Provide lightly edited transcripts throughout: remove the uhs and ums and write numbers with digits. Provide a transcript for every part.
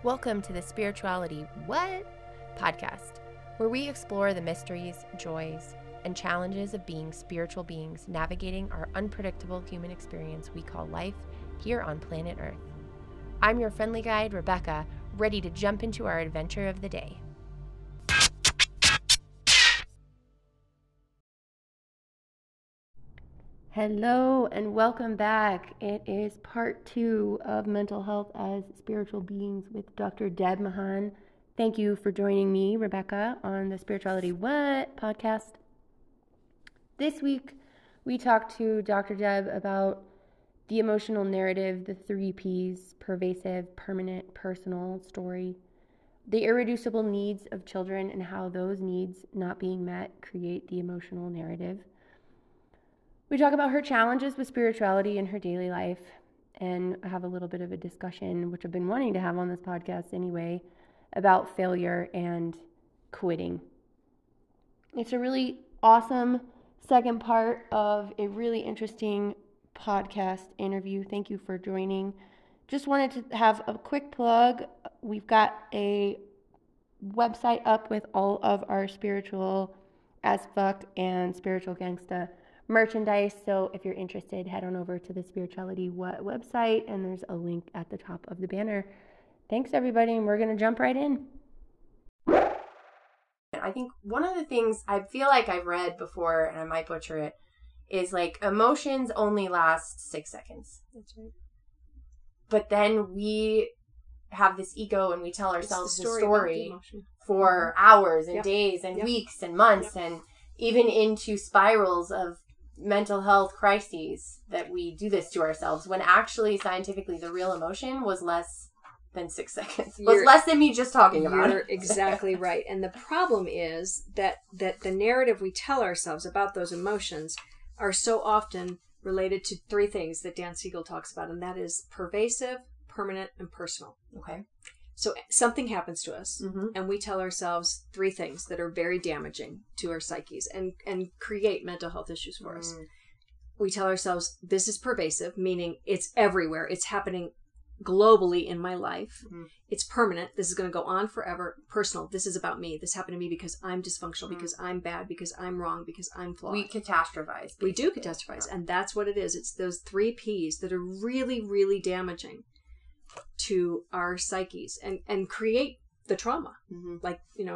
Welcome to the Spirituality What? Podcast, where we explore the mysteries, joys, and challenges of being spiritual beings navigating our unpredictable human experience we call life here on planet Earth. I'm your friendly guide, Rebecca, ready to jump into our adventure of the day. Hello and welcome back. It is part 2 of Mental Health as Spiritual Beings with Dr. Deb Mahan. Thank you for joining me, Rebecca, on the Spirituality What podcast. This week, we talked to Dr. Deb about the emotional narrative, the 3 Ps: pervasive, permanent, personal story, the irreducible needs of children and how those needs not being met create the emotional narrative. We talk about her challenges with spirituality in her daily life, and I have a little bit of a discussion, which I've been wanting to have on this podcast anyway, about failure and quitting. It's a really awesome second part of a really interesting podcast interview. Thank you for joining. Just wanted to have a quick plug. We've got a website up with all of our spiritual as fuck and spiritual gangsta merchandise. So if you're interested, head on over to the Spirituality What website, and there's a link at the top of the banner. Thanks, everybody, and we're going to jump right in. I think one of the things I feel like I've read before, and I might butcher it, is like emotions only last 6 seconds. That's right. But then we have this ego and we tell ourselves the story for hours and days and weeks and months and even into spirals of mental health crises that we do this to ourselves, when actually scientifically the real emotion was less than 6 seconds. It was less than me just talking about it. You're exactly right. And the problem is that the narrative we tell ourselves about those emotions are so often related to 3 things that Dan Siegel talks about, and that is pervasive, permanent, and personal. Okay. So something happens to us, and we tell ourselves 3 things that are very damaging to our psyches and create mental health issues for us. We tell ourselves this is pervasive, meaning it's everywhere. It's happening globally in my life. It's permanent. This is going to go on forever. Personal. This is about me. This happened to me because I'm dysfunctional, because I'm bad, because I'm wrong, because I'm flawed. We catastrophize. We do catastrophize. And that's what it is. It's those 3 Ps that are really, really damaging to our psyches and create the trauma. Like,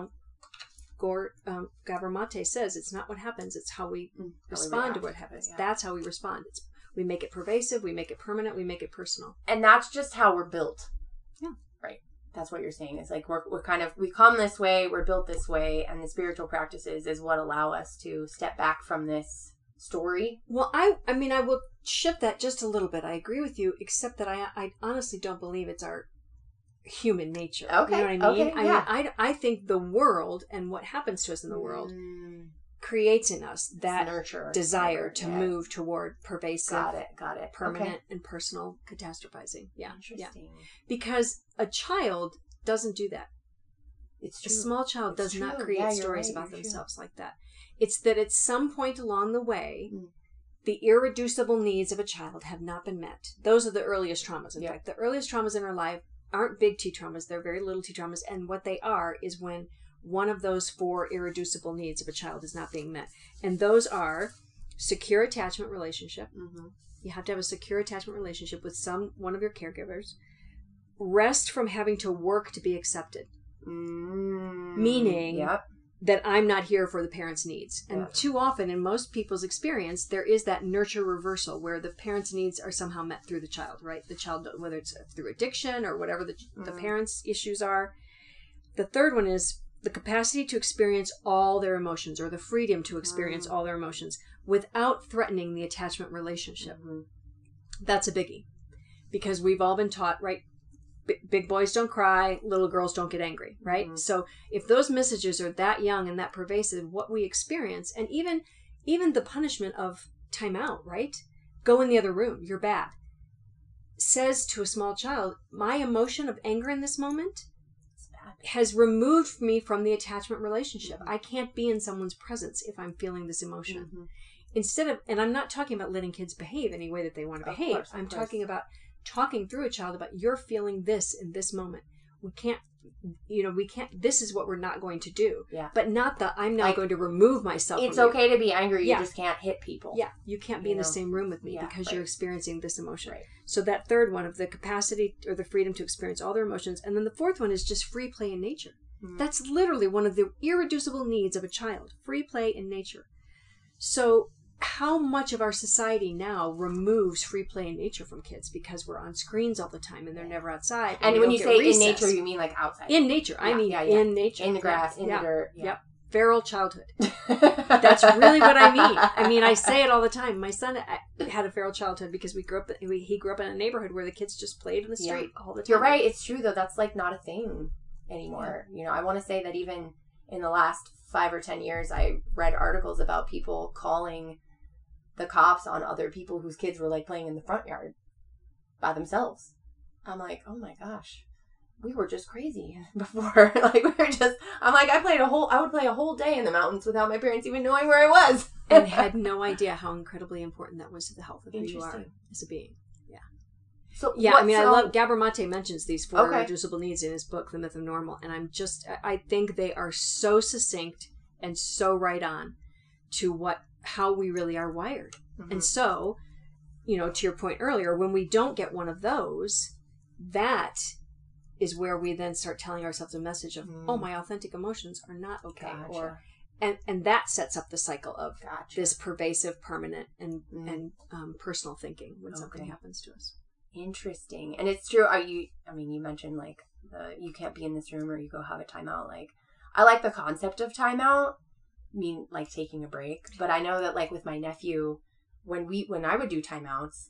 Gabor Mate says, it's not what happens, it's how we respond to what happens. That's how we respond. We make it pervasive, we make it permanent, we make it personal. And that's just how we're built. Yeah. Right. That's what you're saying. It's like we come this way, we're built this way, and the spiritual practices is what allow us to step back from this story. Well, I will shift that just a little bit. I agree with you, except that I honestly don't believe it's our human nature. Okay. You know what I mean? Okay, yeah. I mean, I think the world and what happens to us in the world creates in us that nurture, desire to move toward pervasive, got it, permanent, and personal catastrophizing. Yeah. Interesting. Yeah. Because a child doesn't do that. It's true. A small child does not create stories about you're themselves like that. It's that at some point along the way, the irreducible needs of a child have not been met. Those are the earliest traumas. In fact, the earliest traumas in our life aren't big T traumas. They're very little T traumas. And what they are is when one of those 4 irreducible needs of a child is not being met. And those are secure attachment relationship. You have to have a secure attachment relationship with one of your caregivers. Rest from having to work to be accepted. Meaning that I'm not here for the parent's needs. And too often, in most people's experience, there is that nurture reversal where the parent's needs are somehow met through the child, right? The child, whether it's through addiction or whatever the parent's issues are. The third one is the capacity to experience all their emotions, or the freedom to experience all their emotions without threatening the attachment relationship. That's a biggie, because we've all been taught, right? Big boys don't cry, little girls don't get angry, right? So if those messages are that young and that pervasive, what we experience, and even the punishment of time out, right? Go in the other room, you're bad, says to a small child, my emotion of anger in this moment has removed me from the attachment relationship. I can't be in someone's presence if I'm feeling this emotion. Instead of, and I'm not talking about letting kids behave any way that they want to behave. I'm talking about talking through a child about, you're feeling this in this moment. We can't, this is what we're not going to do. Yeah. But not that I'm now going to remove myself. It's okay to be angry. You just can't hit people. Yeah. You can't be in the same room with me because you're experiencing this emotion. Right. So that third one of the capacity or the freedom to experience all their emotions. And then the fourth one is just free play in nature. Mm-hmm. That's literally one of the irreducible needs of a child. Free play in nature. So how much of our society now removes free play in nature from kids because we're on screens all the time and they're never outside. And when you say recess. In nature, you mean like outside? In nature. I mean in nature. In the grass, in the dirt. Yeah. Yep. Feral childhood. That's really what I mean. I mean, I say it all the time. My son had a feral childhood because he grew up in a neighborhood where the kids just played in the street all the time. You're right. It's true, though. That's like not a thing anymore. Yeah. I want to say that even in the last 5 or 10 years, I read articles about people calling the cops on other people whose kids were like playing in the front yard by themselves. I'm like, oh my gosh, we were just crazy before. I'm like, I would play a whole day in the mountains without my parents even knowing where I was. And had no idea how incredibly important that was to the health of who you are as a being. Yeah. So yeah, I love Gabor Mate mentions these 4 irreducible needs in his book, The Myth of Normal, and I think they are so succinct and so right on to how we really are wired. Mm-hmm. And so, to your point earlier, when we don't get one of those, that is where we then start telling ourselves a message of, oh, my authentic emotions are not okay. Gotcha. And that sets up the cycle of this pervasive, permanent, and personal thinking when something happens to us. Interesting. And it's true. You mentioned like you can't be in this room or you go have a timeout. Like, I like the concept of timeout. Like taking a break, but I know that like with my nephew, when I would do timeouts,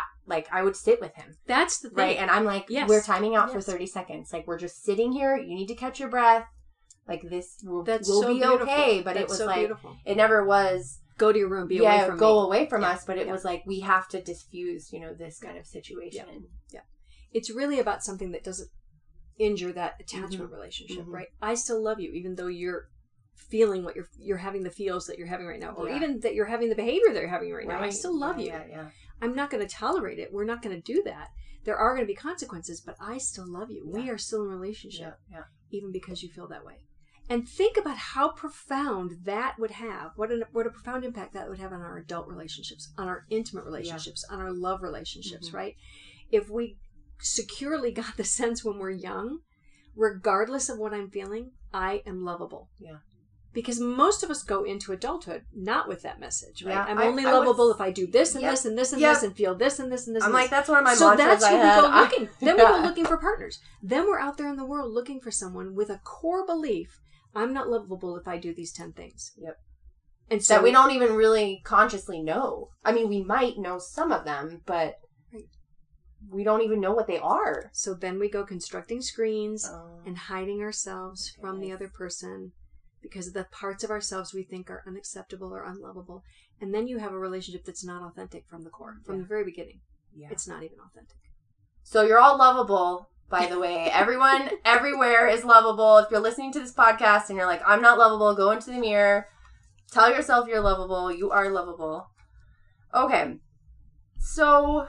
I would sit with him. That's the thing, right? And I'm like, we're timing out for 30 seconds. Like, we're just sitting here. You need to catch your breath. Like, this will be beautiful. Okay. But it was so like beautiful. It never was go to your room, be away from away from us. But it was like we have to diffuse, this kind of situation. Yeah, it's really about something that doesn't injure that attachment relationship, right? I still love you, even though you're feeling what you're having the feels that you're having right now, or even that you're having the behavior that you're having right now. I still love you. Yeah. I'm not going to tolerate it. We're not going to do that. There are going to be consequences, but I still love you. We are still in a relationship, even because you feel that way. And think about how profound that would have. What a profound impact that would have on our adult relationships, on our intimate relationships, on our love relationships, right? If we securely got the sense when we're young, regardless of what I'm feeling, I am lovable. Yeah. Because most of us go into adulthood not with that message, right? Yeah, I'm only lovable if I do this and this and this and this and feel this and this and this. I'm like, that's one of my mantras I had. So that's when we go looking. Then we go looking for partners. Then we're out there in the world looking for someone with a core belief, I'm not lovable if I do these 10 things. Yep. And so that we don't even really consciously know. I mean, we might know some of them, but we don't even know what they are. So then we go constructing screens and hiding ourselves from the other person, because of the parts of ourselves we think are unacceptable or unlovable. And then you have a relationship that's not authentic from the core, from the very beginning. Yeah. It's not even authentic. So you're all lovable, by the way. Everyone, everywhere is lovable. If you're listening to this podcast and you're like, I'm not lovable, go into the mirror. Tell yourself you're lovable. You are lovable. Okay. So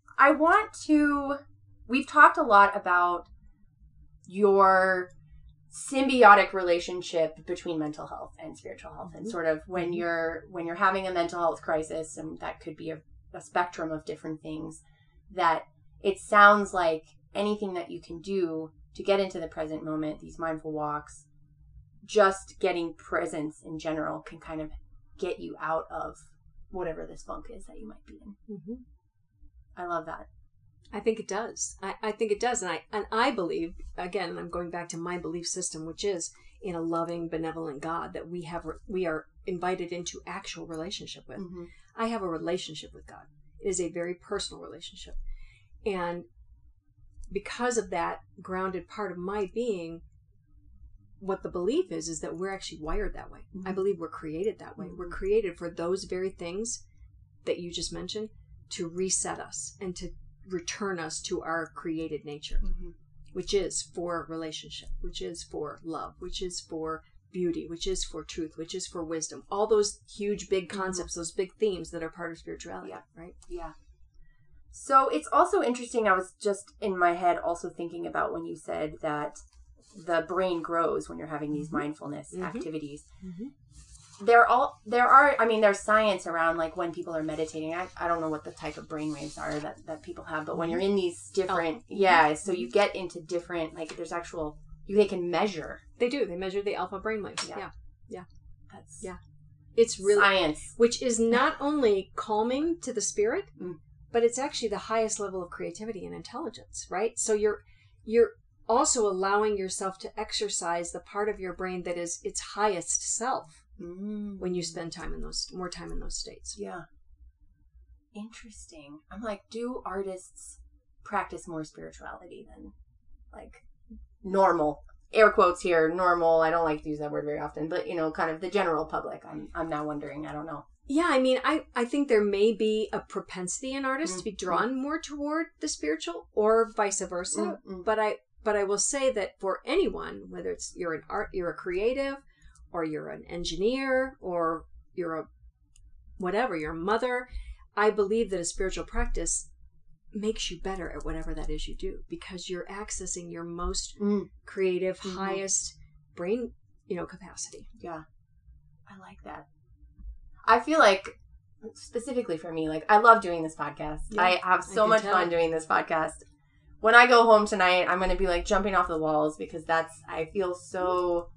we've talked a lot about your symbiotic relationship between mental health and spiritual health, and sort of when you're having a mental health crisis, and that could be a spectrum of different things, that it sounds like anything that you can do to get into the present moment, these mindful walks, just getting presence in general can kind of get you out of whatever this funk is that you might be in. Mm-hmm. I love that. I think it does. I think it does. And I believe, again, I'm going back to my belief system, which is in a loving, benevolent God that we are invited into actual relationship with. Mm-hmm. I have a relationship with God. It is a very personal relationship. And because of that grounded part of my being, what the belief is that we're actually wired that way. Mm-hmm. I believe we're created that way. Mm-hmm. We're created for those very things that you just mentioned, to reset us and to return us to our created nature, which is for relationship, which is for love, which is for beauty, which is for truth, which is for wisdom. All those huge, big concepts, those big themes that are part of spirituality, right? Yeah. So it's also interesting. I was just in my head also thinking about when you said that the brain grows when you're having these mindfulness activities. There's science around like when people are meditating. I don't know what the type of brain waves are that people have, but when you're in these different, so you get into different, like there's actual, they can measure. They do. They measure the alpha brainwaves. Yeah. That's it's really science, which is not only calming to the spirit, but it's actually the highest level of creativity and intelligence, right? So you're also allowing yourself to exercise the part of your brain that is its highest self when you spend more time in those states. Yeah. Interesting. I'm like, do artists practice more spirituality than like normal? Air quotes here, normal. I don't like to use that word very often, but kind of the general public. I'm now wondering. I don't know. Yeah, I mean, I think there may be a propensity in artists to be drawn more toward the spiritual, or vice versa. But I will say that for anyone, whether it's you're a creative, or you're an engineer, or you're you're a mother, I believe that a spiritual practice makes you better at whatever that is you do, because you're accessing your most creative, highest brain, capacity. Yeah, I like that. I feel like, specifically for me, like, I love doing this podcast. Yeah, I have so much fun doing this podcast. When I go home tonight, I'm going to be, like, jumping off the walls, because I feel so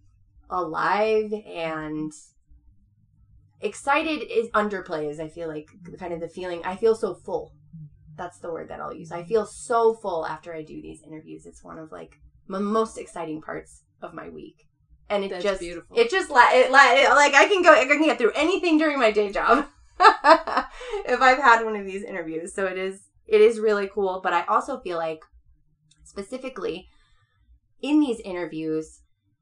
alive and excited is underplays. I feel like kind of the feeling, I feel so full. That's the word that I'll use. I feel so full after I do these interviews. It's one of, like, the most exciting parts of my week. And That's beautiful. Like I can get through anything during my day job if I've had one of these interviews. So it is really cool. But I also feel like specifically in these interviews,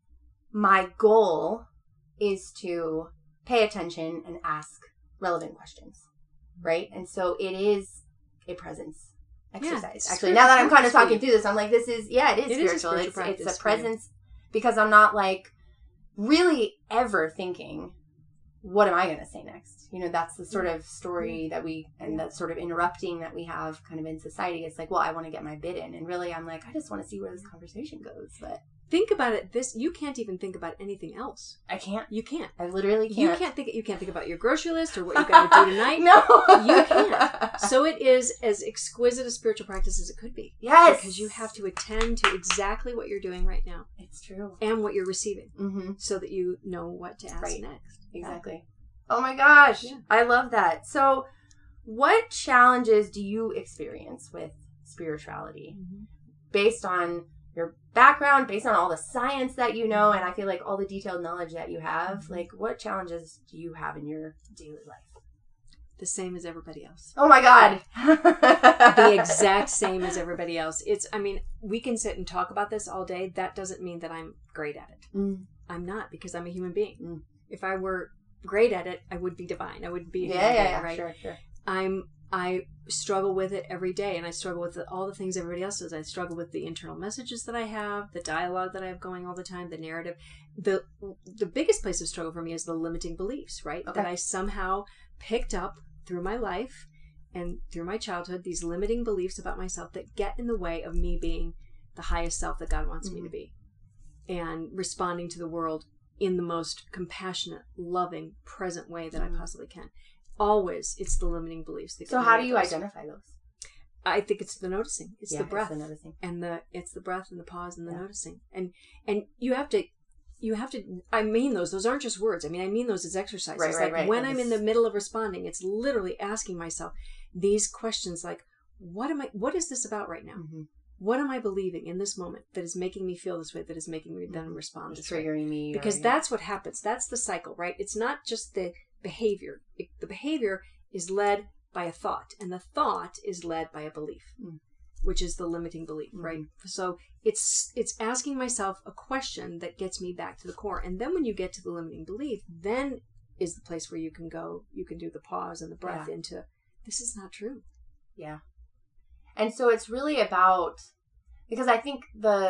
my goal is to pay attention and ask relevant questions, right? And so it is a presence exercise. Actually, now that I'm kind of talking through this, I'm like, it is spiritual. It's a presence, because I'm not like really ever thinking, what am I going to say next? That's the sort of story that and that sort of interrupting that we have kind of in society. It's like, well, I want to get my bid in. And really, I'm like, I just want to see where this conversation goes. But think about it. You can't even think about anything else. I can't. You can't. I literally can't. You can't think about your grocery list or what you got to do tonight. No. You can't. So it is as exquisite a spiritual practice as it could be. Yes. Because you have to attend to exactly what you're doing right now. It's true. And what you're receiving. So that you know what to ask next. Exactly. Oh my gosh. Yeah. I love that. So what challenges do you experience with spirituality based on your background, based on all the science that you know, and I feel like all the detailed knowledge that you have? Like, what challenges do you have in your daily life? The same as everybody else. Oh my God. The exact same as everybody else. We can sit and talk about this all day. That doesn't mean that I'm great at it. I'm not, because I'm a human being. If I were great at it, I would be divine. I would be a human being, right? Sure. I struggle with it every day, and I struggle with all the things everybody else does. I struggle with the internal messages that I have, the dialogue that I have going all the time, the narrative. The biggest place of struggle for me is the limiting beliefs, right? Okay. That I somehow picked up through my life and through my childhood, these limiting beliefs about myself that get in the way of me being the highest self that God wants me to be, and responding to the world in the most compassionate, loving, present way that I possibly can. Always, it's the limiting beliefs. So how do you identify those? I think it's the noticing. It's the breath. It's the noticing. And it's the breath and the pause and the noticing. And you have to, I mean those aren't just words. I mean those as exercises. Right. When I'm in the middle of responding, it's literally asking myself these questions like, what is this about right now? What am I believing in this moment that is making me feel this way, that is making me then respond this way? Triggering me. Because that's what happens. That's the cycle, right? It's not just the behavior. The behavior is led by a thought, and the thought is led by a belief, which is the limiting belief, right? So it's asking myself a question that gets me back to the core. And then when you get to the limiting belief, then is the place where you can do the pause and the breath into, this is not true. Yeah. And so it's really about, because I think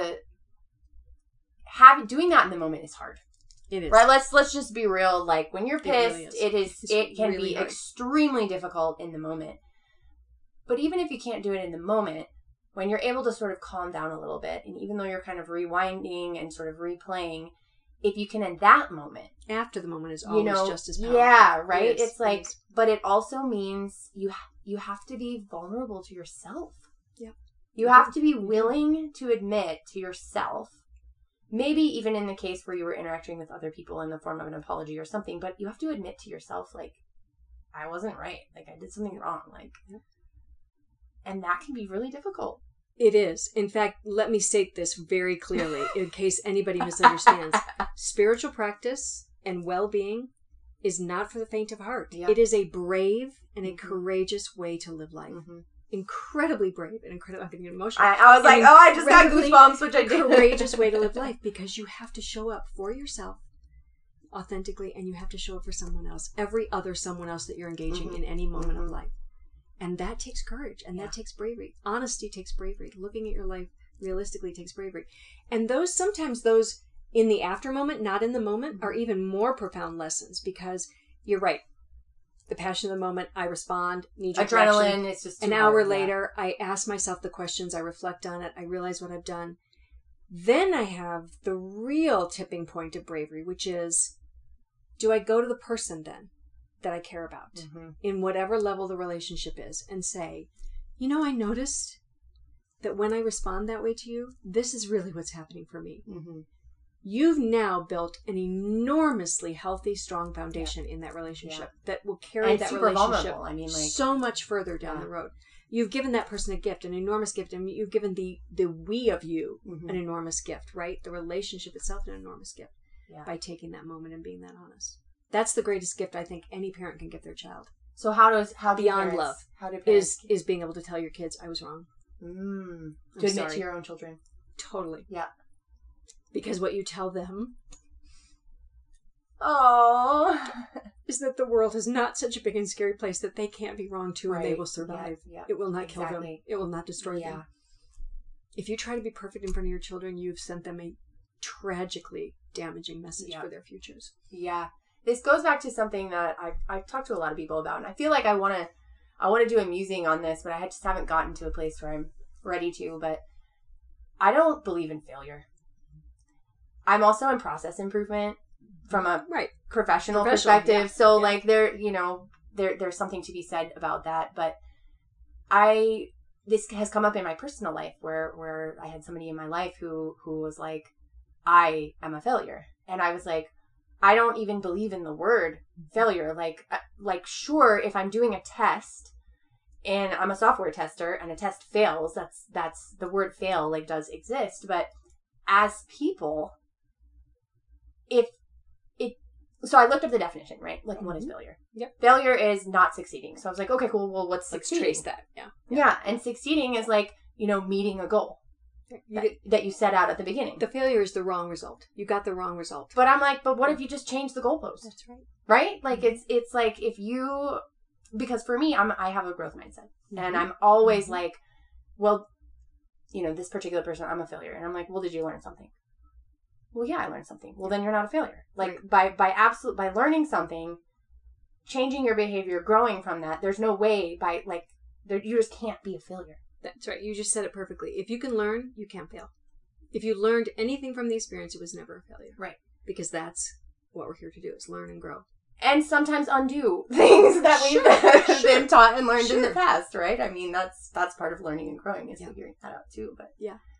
doing that in the moment is hard. It is. Right? Let's just be real. Like, when you're pissed, it can really be hard. Extremely difficult in the moment. But even if you can't do it in the moment, when you're able to sort of calm down a little bit, and even though you're kind of rewinding and sort of replaying, if you can in that moment. After the moment is always just as powerful. Yeah, right? It's like, but it also means you have to be vulnerable to yourself. Yeah. You have to be willing to admit to yourself, maybe even in the case where you were interacting with other people in the form of an apology or something, but you have to admit to yourself, like, I wasn't right. Like, I did something wrong. Like, and that can be really difficult. It is. In fact, let me state this very clearly in case anybody misunderstands. Spiritual practice and well-being is not for the faint of heart. Yeah. It is a brave and a courageous way to live life. Mm-hmm. Incredibly brave and incredibly, I'm getting emotional. I was like, I just got goosebumps, which I did. Courageous way to live life, because you have to show up for yourself authentically, and you have to show up for someone else, every other someone else that you're engaging in any moment of life. And that takes courage, and that takes bravery. Honesty takes bravery. Looking at your life realistically takes bravery. And sometimes those in the after moment, not in the moment, are even more profound lessons, because you're right. The passion of the moment, I respond, knee-jerk reaction. Adrenaline, it's just an hour later, I ask myself the questions, I reflect on it, I realize what I've done. Then I have the real tipping point of bravery, which is, do I go to the person then that I care about, in whatever level the relationship is, and say, I noticed that when I respond that way to you, this is really what's happening for me. Mm-hmm. You've now built an enormously healthy, strong foundation in that relationship that will carry that relationship so much further down the road. You've given that person a gift, an enormous gift, and you've given the we of you an enormous gift, right? The relationship itself an enormous gift by taking that moment and being that honest. That's the greatest gift I think any parent can give their child. So how do beyond parents, love how do parents is being able to tell your kids, I was wrong. To admit to your own children. Totally. Yeah. Because what you tell them is that the world is not such a big and scary place that they can't be wrong too, and they will survive. Yeah. It will not kill them. It will not destroy them. If you try to be perfect in front of your children, you've sent them a tragically damaging message for their futures. Yeah. This goes back to something that I've talked to a lot of people about, and I feel like I want to do a musing on this, but I just haven't gotten to a place where I'm ready to. But I don't believe in failure. I'm also in process improvement from a professional perspective. Yeah. So like there's something to be said about that. But this has come up in my personal life where I had somebody in my life who was like, I am a failure. And I was like, I don't even believe in the word failure. Like sure, if I'm doing a test and I'm a software tester and a test fails, that's the word fail does exist. But as people, so I looked up the definition, right? Like, what is failure? Yep. Failure is not succeeding. So I was like, okay, cool. Well, what's succeeding? Let's trace that. Yeah. Yeah. And succeeding is meeting a goal that you set out at the beginning. The failure is the wrong result. You got the wrong result. But I'm like, but what if you just change the goalpost? That's right. Right? Like, it's like if you, because for me, I have a growth mindset. And I'm always like, well, this particular person, I'm a failure. And I'm like, well, did you learn something? Well, yeah, I learned something. Well, then you're not a failure. Like by learning something, changing your behavior, growing from that, there's no way you just can't be a failure. That's right. You just said it perfectly. If you can learn, you can't fail. If you learned anything from the experience, it was never a failure. Right. Because that's what we're here to do, is learn and grow. And sometimes undo things that we've been taught and learned in the past, right? I mean, that's part of learning and growing, is figuring that out too. But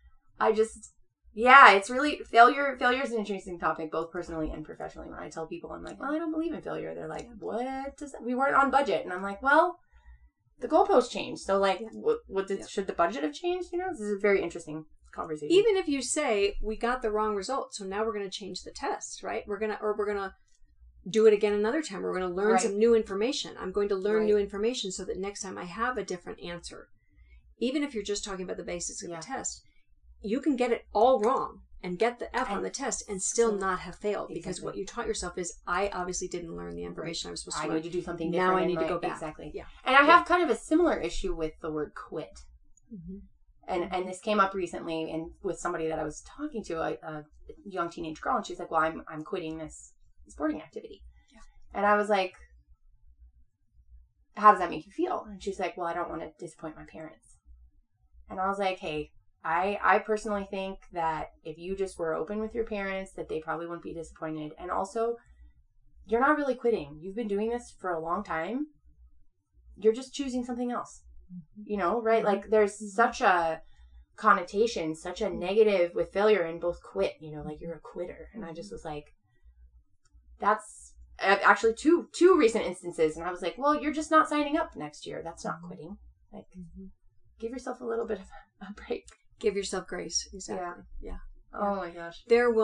it's really failure is an interesting topic, both personally and professionally. When I tell people, I'm like, well, I don't believe in failure. They're like, what does that? We weren't on budget. And I'm like, well, the goalpost changed. So should the budget have changed? This is a very interesting conversation. Even if you say we got the wrong result, so now we're going to change the test, right? We're going to do it again another time. We're going to learn some new information. I'm going to learn new information so that next time I have a different answer. Even if you're just talking about the basics of the test, you can get it all wrong and get the F on the test and still not have failed, because what you taught yourself is, I obviously didn't learn the information I was supposed to learn. I need to do something different. Now I need to go back. Exactly. Yeah. And I have kind of a similar issue with the word quit. Mm-hmm. And this came up recently with somebody that I was talking to, a young teenage girl, and she's like, well, I'm quitting this sporting activity. Yeah. And I was like, how does that make you feel? And she's like, well, I don't want to disappoint my parents. And I was like, hey, I personally think that if you just were open with your parents, that they probably wouldn't be disappointed. And also, you're not really quitting. You've been doing this for a long time. You're just choosing something else. You know, right? Like, there's such a connotation, such a negative with failure in both quit, you know, like you're a quitter. And I just was like, that's actually two recent instances. And I was like, well, you're just not signing up next year. That's not quitting. Like, give yourself a little bit of a break. Give yourself grace. Exactly. Yeah. Oh my gosh.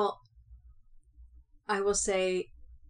I will say,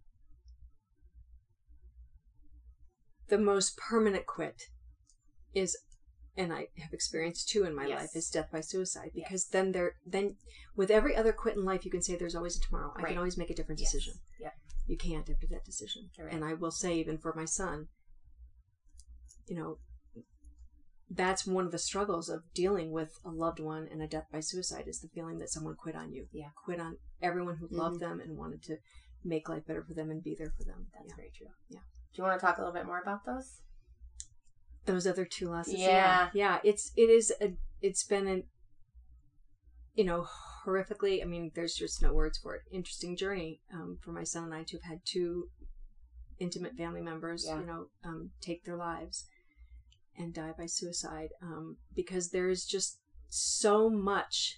the most permanent quit is, and I have experienced too in my life, is death by suicide. Because then with every other quit in life, you can say there's always a tomorrow. I can always make a different decision. Yeah. You can't after that decision. Right. And I will say, even for my son, you know, that's one of the struggles of dealing with a loved one and a death by suicide, is the feeling that someone quit on you. Yeah. Quit on everyone who loved them and wanted to make life better for them and be there for them. That's very true. Yeah. Do you want to talk a little bit more about those? Those other two losses. Yeah. Yeah. It's been an, you know, horrifically, I mean, there's just no words for it, interesting journey for my son and I to have had two intimate family members, you know, take their lives and die by suicide, because there is just so much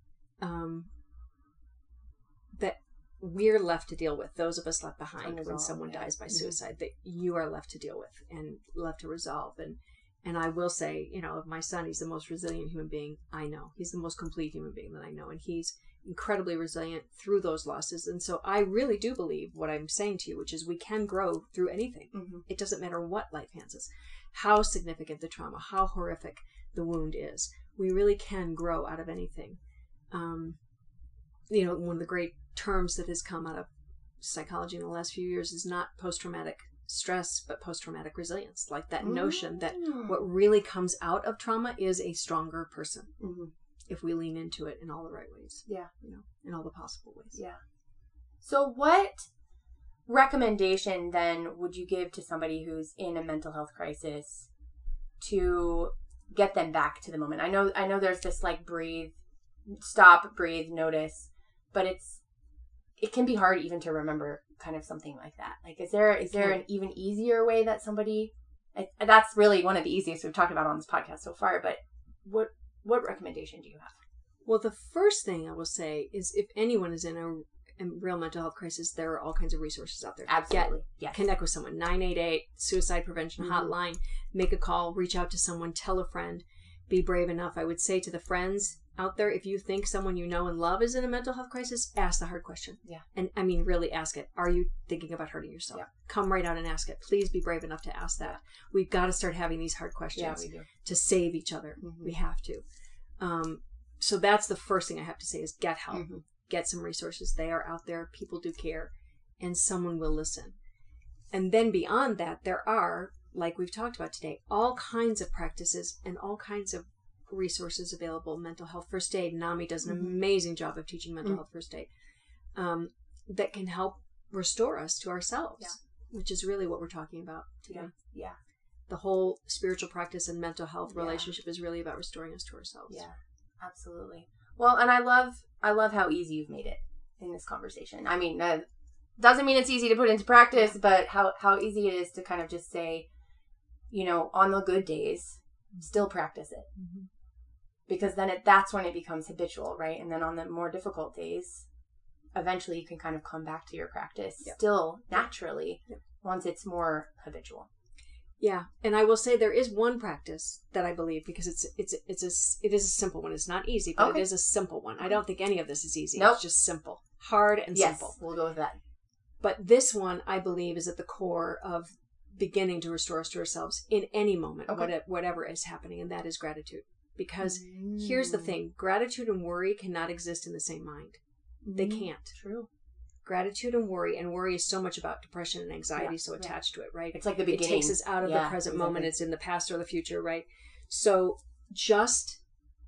that we're left to deal with, those of us left behind when someone dies by suicide, that you are left to deal with and left to resolve. And I will say, you know, of my son, he's the most resilient human being I know. He's the most complete human being that I know. And he's incredibly resilient through those losses. And so I really do believe what I'm saying to you, which is we can grow through anything. It doesn't matter what life hands us, how significant the trauma, how horrific the wound is. We really can grow out of anything. You know, one of the great terms that has come out of psychology in the last few years is not post-traumatic stress, but post-traumatic resilience. Like that notion that what really comes out of trauma is a stronger person if we lean into it in all the right ways. Yeah. You know, in all the possible ways. Yeah. So what recommendation then would you give to somebody who's in a mental health crisis to get them back to the moment? I know there's this like stop, breathe, notice, but it can be hard even to remember kind of something like that. Like, is there an even easier way that somebody, that's really one of the easiest we've talked about on this podcast so far, but what recommendation do you have? Well, the first thing I will say is, if anyone is in a real mental health crisis, there are all kinds of resources out there. Absolutely. Connect with someone. 988 suicide prevention hotline. Make a call, reach out to someone, tell a friend, be brave enough. I would say to the friends out there, if you think someone you know and love is in a mental health crisis, ask the hard question. Yeah. And I mean, really ask it. Are you thinking about hurting yourself? Yeah. Come right out and ask it. Please be brave enough to ask that. We've got to start having these hard questions to save each other. We have to. So that's the first thing I have to say is get help. Get some resources. They are out there. People do care. And someone will listen. And then beyond that, there are, like we've talked about today, all kinds of practices and all kinds of resources available. Mental health first aid. NAMI does an amazing job of teaching mental health first aid that can help restore us to ourselves, which is really what we're talking about today. Yeah. The whole spiritual practice and mental health relationship is really about restoring us to ourselves. Yeah, absolutely. Well, and I love how easy you've made it in this conversation. I mean, doesn't mean it's easy to put into practice, but how easy it is to kind of just say, you know, on the good days, still practice it. Because then that's when it becomes habitual, right? And then on the more difficult days, eventually you can kind of come back to your practice still naturally once it's more habitual. Yeah, and I will say there is one practice that I believe, because it is a simple one. It's not easy, but it is a simple one. I don't think any of this is easy. It's just simple, hard and simple. We'll go with that. But this one, I believe, is at the core of beginning to restore us to ourselves in any moment, whatever is happening, and that is gratitude. Because here's the thing, gratitude and worry cannot exist in the same mind. They can't. True. Gratitude and worry is so much about depression and anxiety, so attached to it, right? It's like the beginning. It takes us out of the present moment. It's in the past or the future, right? So just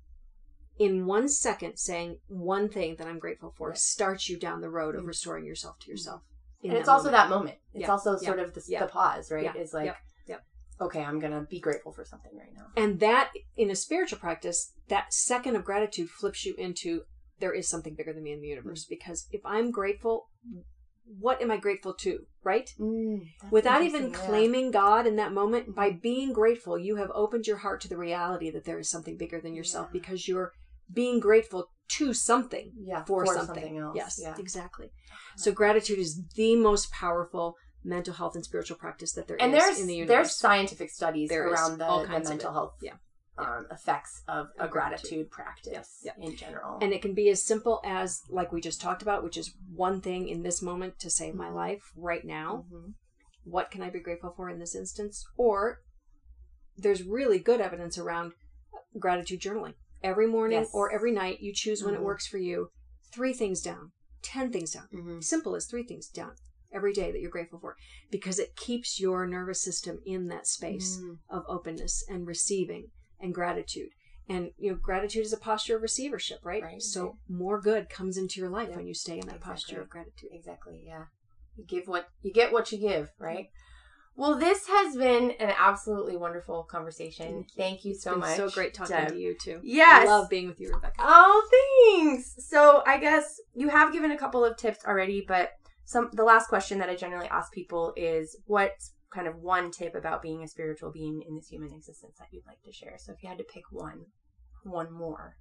in 1 second saying one thing that I'm grateful for starts you down the road of restoring yourself to yourself. And it's also that moment. It's also sort of the pause, right? Is like, okay, I'm going to be grateful for something right now. And that, in a spiritual practice, that second of gratitude flips you into, there is something bigger than me in the universe. Because if I'm grateful, what am I grateful to, right? Without even claiming God in that moment, by being grateful, you have opened your heart to the reality that there is something bigger than yourself, because you're being grateful to something, for something else. Yes, exactly. So gratitude is the most powerful mental health and spiritual practice that there is in the universe. There's scientific studies around the mental health effects of a gratitude practice in general. And it can be as simple as, like we just talked about, which is one thing in this moment to save my life right now. What can I be grateful for in this instance? Or there's really good evidence around gratitude journaling. Every morning or every night, you choose when it works for you. 3 things down, 10 things down. Simple as 3 things down every day that you're grateful for, because it keeps your nervous system in that space of openness and receiving and gratitude. And, gratitude is a posture of receivership, right? So more good comes into your life when you stay in that posture of gratitude. Exactly. Yeah. You get what you give, right? Well, this has been an absolutely wonderful conversation. Thank you so much. It's so great talking to you too. Yes. I love being with you, Rebecca. Oh, thanks. So I guess you have given a couple of tips already, but the last question that I generally ask people is, what's kind of one tip about being a spiritual being in this human existence that you'd like to share? So if you had to pick one more.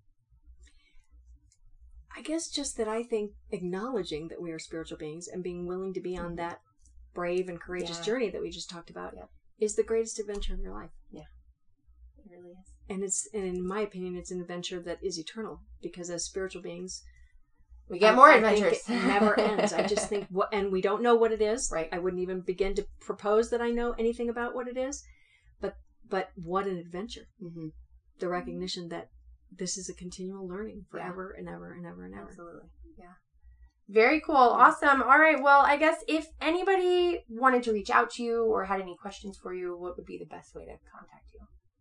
I guess just that I think acknowledging that we are spiritual beings and being willing to be on that brave and courageous journey that we just talked about is the greatest adventure of your life. Yeah, it really is. And in my opinion, it's an adventure that is eternal, because as spiritual beings, we get more adventures. I think it never ends. I just think, and we don't know what it is. Right. I wouldn't even begin to propose that I know anything about what it is. But what an adventure. The recognition that this is a continual learning forever and ever and ever and ever. Absolutely. Yeah. Very cool. Awesome. All right. Well, I guess if anybody wanted to reach out to you or had any questions for you, what would be the best way to contact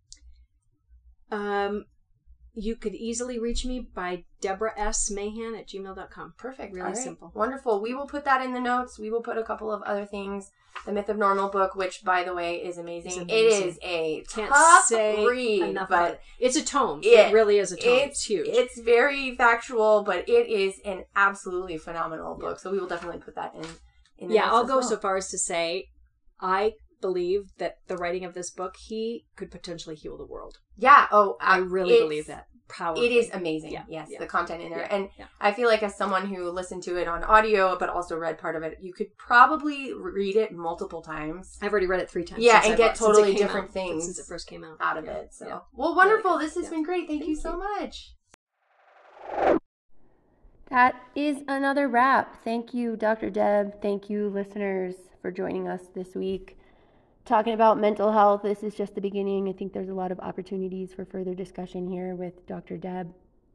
you? You could easily reach me by DeborahSMahan@gmail.com. Perfect. Really simple. Wonderful. We will put that in the notes. We will put a couple of other things. The Myth of Normal book, which, by the way, is amazing. It is a tough read, but it's a tome. It really is a tome. It's huge. It's very factual, but it is an absolutely phenomenal book. So we will definitely put that in the notes. I'll go so far as to say, I believe that the writing of this book, he could potentially heal the world. Yeah. I really believe that. Powerfully. It is amazing. Yes, the content in there. And I feel like as someone who listened to it on audio, but also read part of it, you could probably read it multiple times. I've already read it 3 times. Yeah, and get totally different things since it first came out of it. So, well, wonderful. Really, this has been great. Thank you so much. That is another wrap. Thank you, Dr. Deb. Thank you, listeners, for joining us this week. Talking about mental health, this is just the beginning. I think there's a lot of opportunities for further discussion here with Dr. Deb.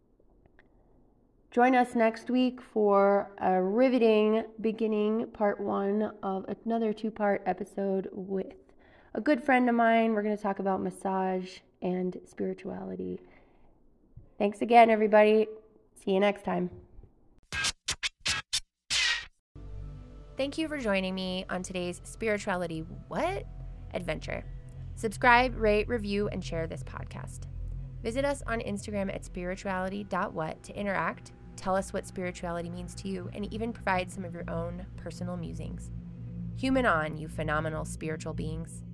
Join us next week for a riveting beginning, part 1 of another 2-part episode with a good friend of mine. We're going to talk about massage and spirituality. Thanks again, everybody. See you next time. Thank you for joining me on today's Spirituality What? Adventure. Subscribe, rate, review, and share this podcast. Visit us on Instagram at spirituality.what to interact, tell us what spirituality means to you, and even provide some of your own personal musings. Human on, you phenomenal spiritual beings.